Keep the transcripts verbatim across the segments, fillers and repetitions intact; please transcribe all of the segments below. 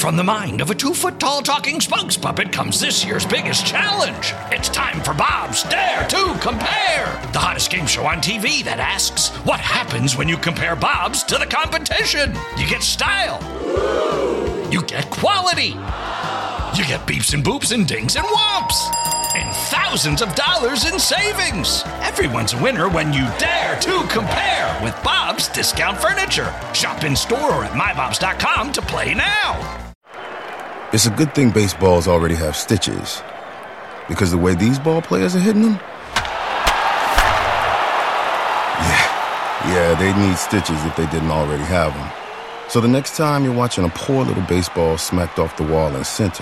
from the mind of a two-foot-tall talking spokes puppet comes this year's biggest challenge. It's time for Bob's Dare to Compare, the hottest game show on T V that asks, what happens when you compare Bobs to the competition? You get style. You get quality. You get beeps and boops and dings and whomps. And thousands of dollars in savings. Everyone's a winner when you dare to compare with Bob's Discount Furniture. Shop in store or at my bobs dot com to play now. It's a good thing baseballs already have stitches, because the way these ball players are hitting them, yeah, yeah, they'd need stitches if they didn't already have them. So the next time you're watching a poor little baseball smacked off the wall in center,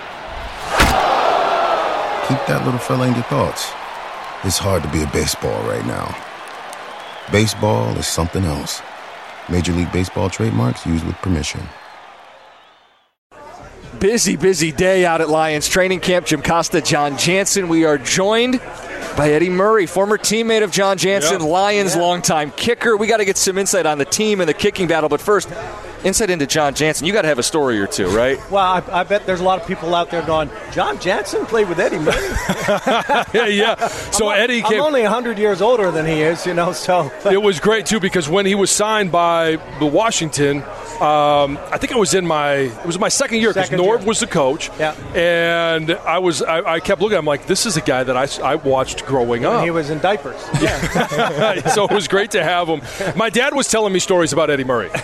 keep that little fella in your thoughts. It's hard to be a baseball right now. Baseball is something else. Major League Baseball trademarks used with permission. Busy, busy day out at Lions training camp. Jim Costa, John Jansen. We are joined by Eddie Murray, former teammate of John Jansen, yep. Lions yeah. longtime kicker. We got to get some insight on the team and the kicking battle, but first, insight into John Jansen. You got to have a story or two, right? Well, I, I bet there's a lot of people out there going, John Jansen played with Eddie Murray. yeah, yeah. So I'm, Eddie came. I'm only one hundred years older than he is, you know. So it was great too, because when he was signed by the Washington, um, I think it was in my it was my second year because Norv year. was the coach. Yeah. And I was I, I kept looking at him like, this is a guy that I, I watched growing when up. He was in diapers. Yeah. So it was great to have him. My dad was telling me stories about Eddie Murray.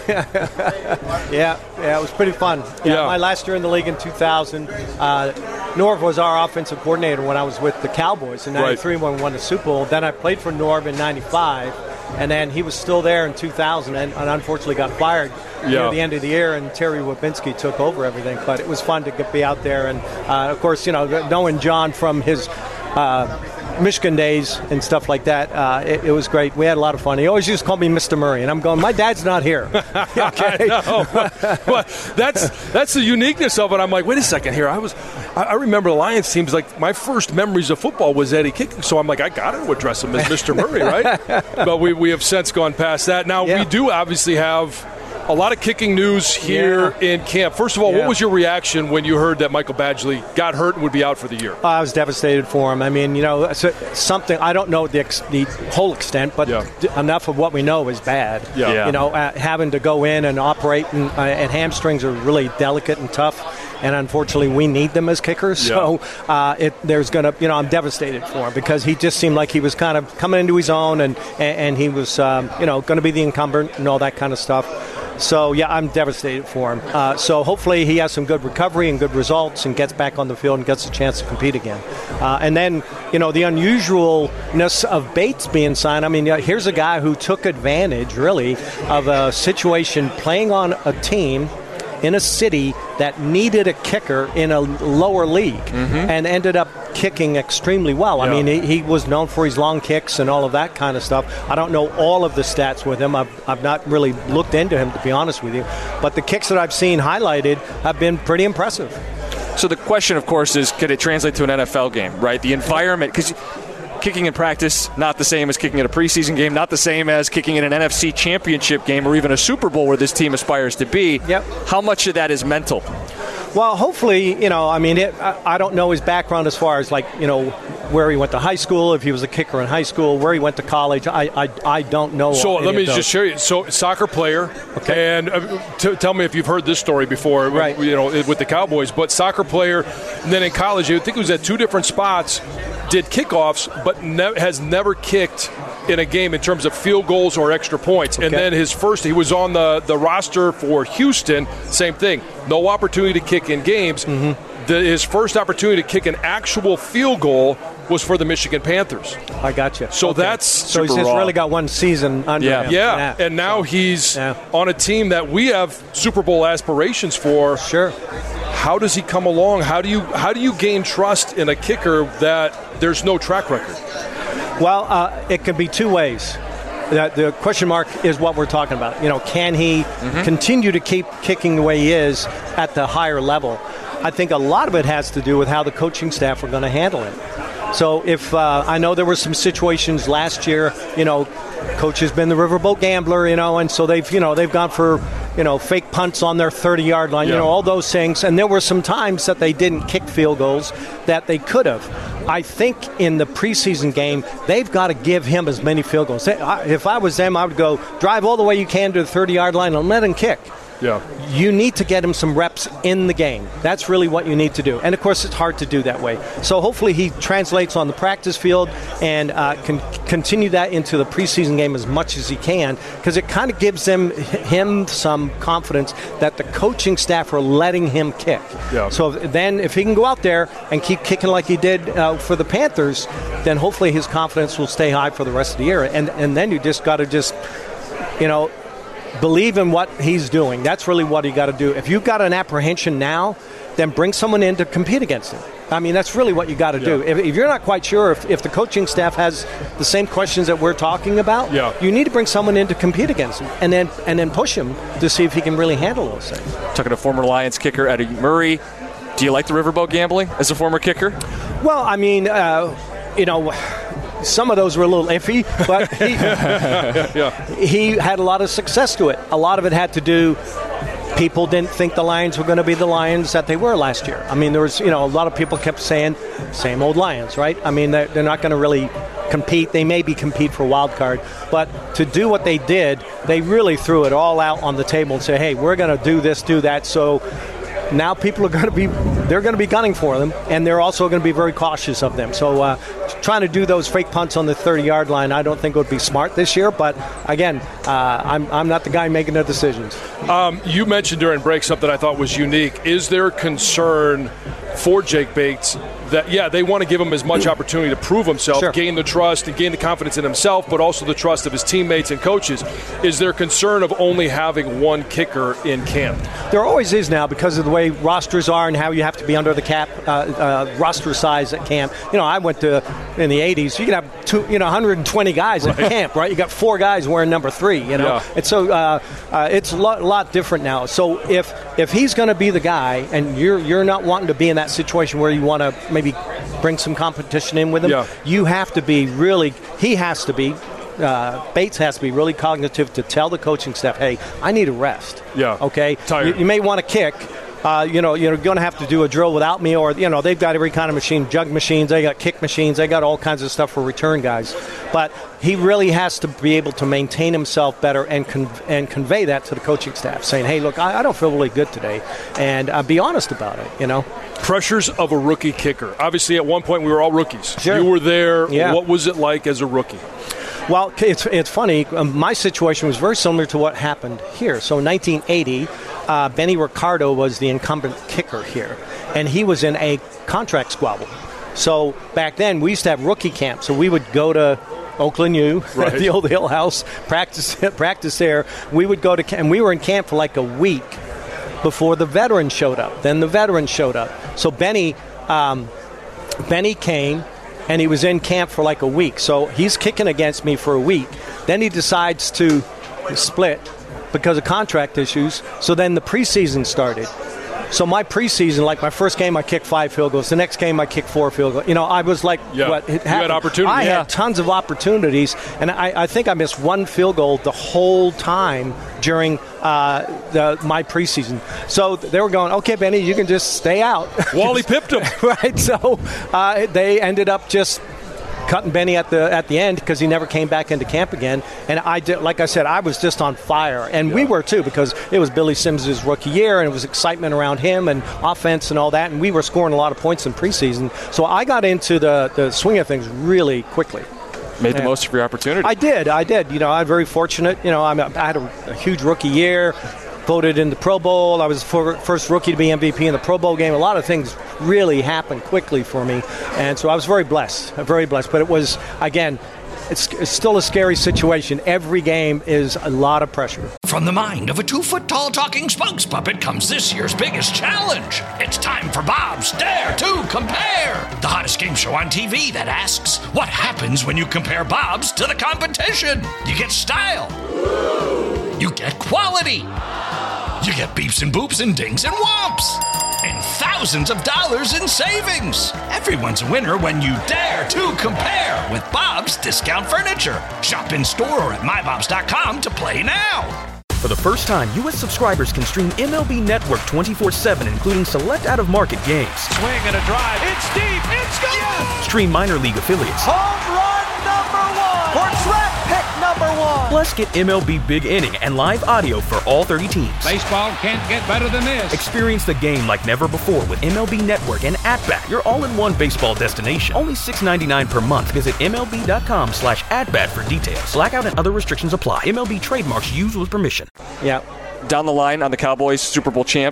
yeah. Yeah, it was pretty fun. Yeah, yeah. My last year in the league in two thousand, uh, Norv was our offensive coordinator when I was with the Cowboys in ninety-three right. when we won the Super Bowl. Then I played for Norv in ninety-five, and then he was still there in two thousand and, and unfortunately got fired yeah. near the end of the year, and Terry Wabinski took over everything. But it was fun to get, be out there. And, uh, of course, you know, knowing John from his uh, Michigan days and stuff like that, uh, it, it was great. We had a lot of fun. He always used to call me Mister Murray, and I'm going, my dad's not here. Okay. I know. But, but that's that's the uniqueness of it. I'm like, wait a second here. I was, I, I remember the Lions teams. Like my first memories of football was Eddie kicking, so I'm like, I got to address him as Mister Murray, right? But we we have since gone past that. Now yeah. we do obviously have a lot of kicking news here yeah. in camp. First of all, yeah. what was your reaction when you heard that Michael Badgley got hurt and would be out for the year? Uh, I was devastated for him. I mean, you know, something, I don't know the ex, the whole extent, but yeah. enough of what we know is bad. Yeah. Yeah. You know, uh, having to go in and operate, and, uh, and hamstrings are really delicate and tough. And unfortunately, we need them as kickers. Yeah. So uh, it, there's going to, you know, I'm devastated for him because he just seemed like he was kind of coming into his own, and, and, and he was, um, you know, going to be the incumbent and all that kind of stuff. So, yeah, I'm devastated for him. Uh, so hopefully he has some good recovery and good results and gets back on the field and gets a chance to compete again. Uh, and then, you know, the unusualness of Bates being signed. I mean, here's a guy who took advantage, really, of a situation playing on a team in a city that needed a kicker in a lower league mm-hmm. and ended up kicking extremely well. Yeah. I mean, he, he was known for his long kicks and all of that kind of stuff. I don't know all of the stats with him. I've, I've not really looked into him, to be honest with you. But the kicks that I've seen highlighted have been pretty impressive. So the question, of course, is could it translate to an N F L game, right? The environment, because kicking in practice, not the same as kicking at a preseason game, not the same as kicking in an N F C championship game or even a Super Bowl where this team aspires to be. Yep. How much of that is mental? Well, hopefully, you know, I mean, it, I, I don't know his background as far as, like, you know, where he went to high school, if he was a kicker in high school, where he went to college. I I, I don't know. So let me just show you. So soccer player, okay. and uh, t- tell me if you've heard this story before, right. you know, with the Cowboys. But soccer player, and then in college, I think it was at two different spots, did kickoffs, but ne- has never kicked in a game in terms of field goals or extra points. Okay. And then his first, he was on the, the roster for Houston, same thing. No opportunity to kick in games. Mm-hmm. The, his first opportunity to kick an actual field goal was for the Michigan Panthers. I got you. So okay. that's So super he's just raw. really got one season under yeah. him. Yeah, yeah. and now he's yeah. on a team that we have Super Bowl aspirations for. Sure. How does he come along? How do you how do you gain trust in a kicker that there's no track record? Well, uh, it can be two ways. The, the question mark is what we're talking about. You know, can he mm-hmm. continue to keep kicking the way he is at the higher level? I think a lot of it has to do with how the coaching staff are going to handle it. So if uh, I know there were some situations last year, you know, coach has been the riverboat gambler, you know, and so they've, you know, they've gone for you know, fake punts on their thirty-yard line, yeah. you know, all those things. And there were some times that they didn't kick field goals that they could have. I think in the preseason game, they've got to give him as many field goals. If I was them, I would go drive all the way you can to the thirty-yard line and let him kick. Yeah. You need to get him some reps in the game. That's really what you need to do. And, of course, it's hard to do that way. So hopefully he translates on the practice field and uh, can continue that into the preseason game as much as he can, because it kind of gives them, him some confidence that the coaching staff are letting him kick. Yeah. So then if he can go out there and keep kicking like he did uh, for the Panthers, then hopefully his confidence will stay high for the rest of the year. And, and then you just got to just, you know, believe in what he's doing. That's really what you got to do. If you've got an apprehension now, then bring someone in to compete against him. I mean, that's really what you got to yeah. do. If, if you're not quite sure if, if the coaching staff has the same questions that we're talking about, yeah. you need to bring someone in to compete against him and then and then push him to see if he can really handle those things. Talking to former Lions kicker Eddie Murray, do you like the riverboat gambling as a former kicker? Well, I mean, uh, you know, some of those were a little iffy, but he, yeah. he had a lot of success to it. A lot of it had to do, people didn't think the Lions were going to be the Lions that they were last year. I mean, there was, you know, a lot of people kept saying, same old Lions, right? I mean, they're, they're not going to really compete. They maybe compete for a wild card, but to do what they did, they really threw it all out on the table and say, hey, we're going to do this, do that. So now people are going to be, they're going to be gunning for them, and they're also going to be very cautious of them. So uh, trying to do those fake punts on the thirty-yard line, I don't think would be smart this year. But again, uh, I'm I'm not the guy making the decisions. Um, you mentioned during break something I thought was unique. Is there concern for Jake Bates that, yeah, they want to give him as much opportunity to prove himself, sure. gain the trust and gain the confidence in himself, but also the trust of his teammates and coaches? Is there concern of only having one kicker in camp? There always is now, because of the way rosters are and how you have to be under the cap uh, uh, roster size at camp. You know, I went to, in the eighties, you could have two, you know, one hundred twenty guys right. at camp, right? You got four guys wearing number three, you know? Yeah. And so uh, uh, it's a lot, lot different now. So if if he's going to be the guy, and you're you're not wanting to be in that situation where you want to maybe bring some competition in with him, yeah. you have to be really, he has to be, Uh, Bates has to be really cognitive to tell the coaching staff, hey, I need a rest. Yeah. Okay? Tired. You, you may want to kick. Uh, you know, you're going to have to do a drill without me, or, you know, they've got every kind of machine, jug machines, they got kick machines, they got all kinds of stuff for return guys. But he really has to be able to maintain himself better and con- and convey that to the coaching staff, saying, hey, look, I, I don't feel really good today, and uh, be honest about it, you know. Pressures of a rookie kicker. Obviously, at one point, we were all rookies. Sure. You were there. Yeah. What was it like as a rookie? Well, it's it's funny. Um, my situation was very similar to what happened here. So in nineteen eighty, uh, Benny Ricardo was the incumbent kicker here, and he was in a contract squabble. So back then, we used to have rookie camp. So we would go to Oakland U, right. the old Hill House, practice practice there. We would go to camp, and we were in camp for like a week before the veterans showed up. Then the veterans showed up. So Benny, um, Benny came. And he was in camp for like a week. So he's kicking against me for a week. Then he decides to split because of contract issues. So then the preseason started. So my preseason, like my first game, I kicked five field goals. The next game, I kicked four field goals. You know, I was like, yeah. what? It you had opportunities. I yeah. had tons of opportunities. And I, I think I missed one field goal the whole time during uh, the, my preseason. So they were going, okay, Benny, you can just stay out. Wally pipped him. Right. So uh, they ended up just cutting Benny at the at the end because he never came back into camp again. And I did, like I said, I was just on fire, and yeah. we were too, because it was Billy Sims' rookie year, and it was excitement around him and offense and all that, and we were scoring a lot of points in preseason. So I got into the the swing of things really quickly. Made the yeah. most of your opportunity. I did, I did. You know, I'm very fortunate. You know, I'm a, I had a, a huge rookie year. Voted in the Pro Bowl. I was the first rookie to be M V P in the Pro Bowl game. A lot of things really happened quickly for me, and so I was very blessed, very blessed. But it was, again, it's, it's still a scary situation. Every game is a lot of pressure. From the mind of a two-foot-tall talking spokes puppet comes this year's biggest challenge. It's time for Bob's Dare to Compare, the hottest game show on T V that asks, what happens when you compare Bob's to the competition? You get style. You get quality. You get beeps and boops and dings and whomps. And thousands of dollars in savings. Everyone's a winner when you dare to compare with Bob's Discount Furniture. Shop in store or at my bobs dot com to play now. For the first time, U S subscribers can stream M L B Network twenty-four seven, including select out-of-market games. Swing and a drive. It's deep. It's gone. Yes! Stream minor league affiliates. Home run number one. For draft pick number one. Plus, get M L B Big Inning and live audio for all thirty teams. Baseball can't get better than this. Experience the game like never before with M L B Network and At-Bat, your all-in-one baseball destination. Only six dollars and ninety-nine cents per month. Visit M L B dot com slash at-bat for details. Blackout and other restrictions apply. M L B trademarks used with permission. Yeah. Down the line on the Cowboys, Super Bowl champ,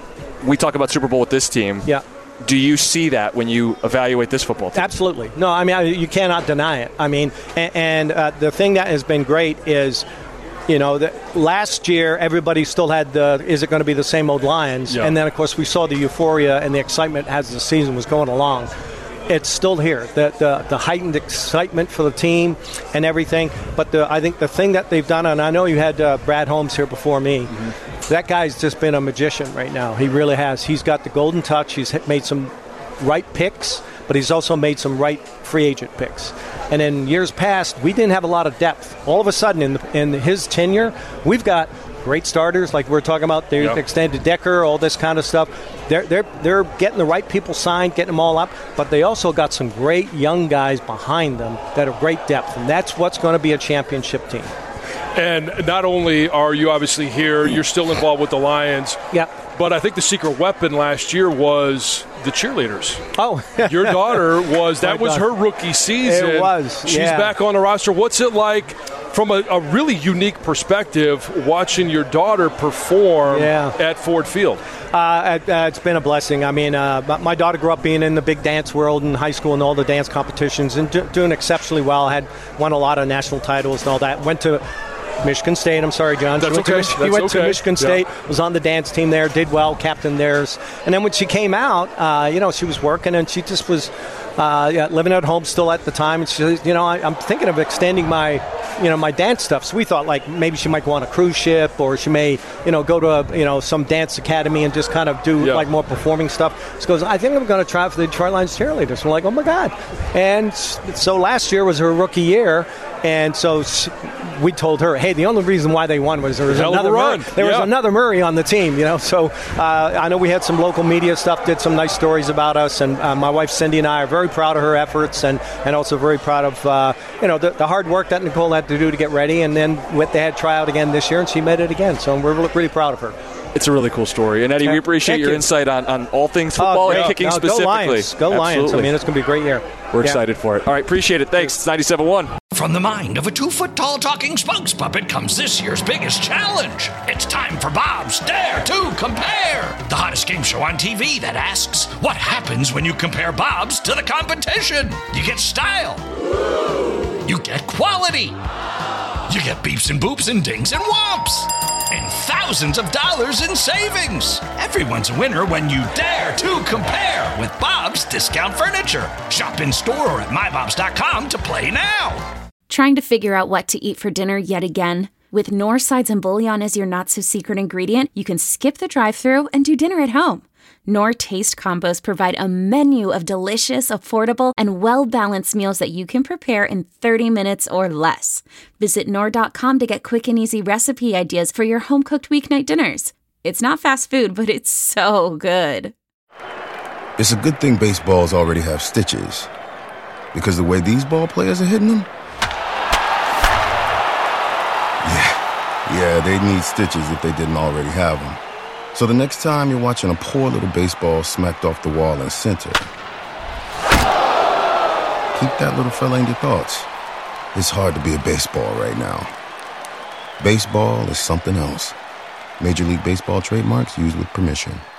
we talk about Super Bowl with this team. Yeah. Do you see that when you evaluate this football team? Absolutely. No, I mean, I, you cannot deny it. I mean, and, and uh, the thing that has been great is, you know, the, last year everybody still had the, is it going to be the same old Lions? Yeah. And then, of course, we saw the euphoria and the excitement as the season was going along. It's still here, the, the the heightened excitement for the team and everything. But the, I think the thing that they've done, and I know you had uh, Brad Holmes here before me, mm-hmm. that guy's just been a magician right now. He really has. He's got the golden touch. He's made some right picks, but he's also made some right free agent picks. And in years past, we didn't have a lot of depth. All of a sudden, in, the, in his tenure, we've got great starters, like we're talking about. They yep. extended Decker, all this kind of stuff. They're they're they're getting the right people signed, getting them all up. But they also got some great young guys behind them that are great depth, and that's what's going to be a championship team. And not only are you obviously here, you're still involved with the Lions. Yeah. But I think the secret weapon last year was the cheerleaders. Oh. Your daughter was, that was her rookie season. It was, She's yeah. back on the roster. What's it like from a, a really unique perspective watching your daughter perform yeah. at Ford Field? Uh, uh, it's been a blessing. I mean, uh, my daughter grew up being in the big dance world in high school and all the dance competitions and do, doing exceptionally well. Had won a lot of national titles and all that. Went to Michigan State. I'm sorry, John. That's she went, okay. to, Mich- That's she went okay. to Michigan State, yeah. was on the dance team there, did well, captained theirs. And then when she came out, uh, you know, she was working and she just was uh, yeah, living at home still at the time. And she said, you know, I, I'm thinking of extending my, you know, my dance stuff. So we thought like maybe she might go on a cruise ship or she may, you know, go to a, you know, some dance academy and just kind of do yeah. like more performing stuff. She goes, I think I'm going to try for the Detroit Lions cheerleaders. We're like, oh my God. And so last year was her rookie year. And so she, we told her, hey, the only reason why they won was there was Hell another run. Murray. There yeah. was another Murray on the team, you know. So uh, I know we had some local media stuff, did some nice stories about us, and uh, my wife Cindy and I are very proud of her efforts, and, and also very proud of uh, you know the, the hard work that Nicole had to do to get ready, and then with, they had tryout again this year, and she made it again. So we're really, really proud of her. It's a really cool story. And, Eddie, we appreciate Thank your you. insight on, on all things football oh, and yeah. kicking no, specifically. Go Lions. Go Lions. Absolutely. I mean, it's going to be a great year. We're yeah. excited for it. All right, appreciate it. Thanks. It's ninety-seven point one. From the mind of a two-foot-tall talking spokes puppet comes this year's biggest challenge. It's time for Bob's Dare to Compare, the hottest game show on T V that asks, what happens when you compare Bob's to the competition? You get style. You get quality. You get beeps and boops and dings and whomps. And thousands of dollars in savings. Everyone's a winner when you dare to compare with Bob's Discount Furniture. Shop in store or at my bobs dot com to play now. Trying to figure out what to eat for dinner yet again? With Knorr sides and bouillon as your not-so-secret ingredient, you can skip the drive-thru and do dinner at home. Knorr Taste Combos provide a menu of delicious, affordable, and well-balanced meals that you can prepare in thirty minutes or less. Visit Knorr dot com to get quick and easy recipe ideas for your home-cooked weeknight dinners. It's not fast food, but it's so good. It's a good thing baseballs already have stitches, because the way these ball players are hitting them, yeah, yeah, they need stitches if they didn't already have them. So the next time you're watching a poor little baseball smacked off the wall in center, keep that little fella in your thoughts. It's hard to be a baseball right now. Baseball is something else. Major League Baseball trademarks used with permission.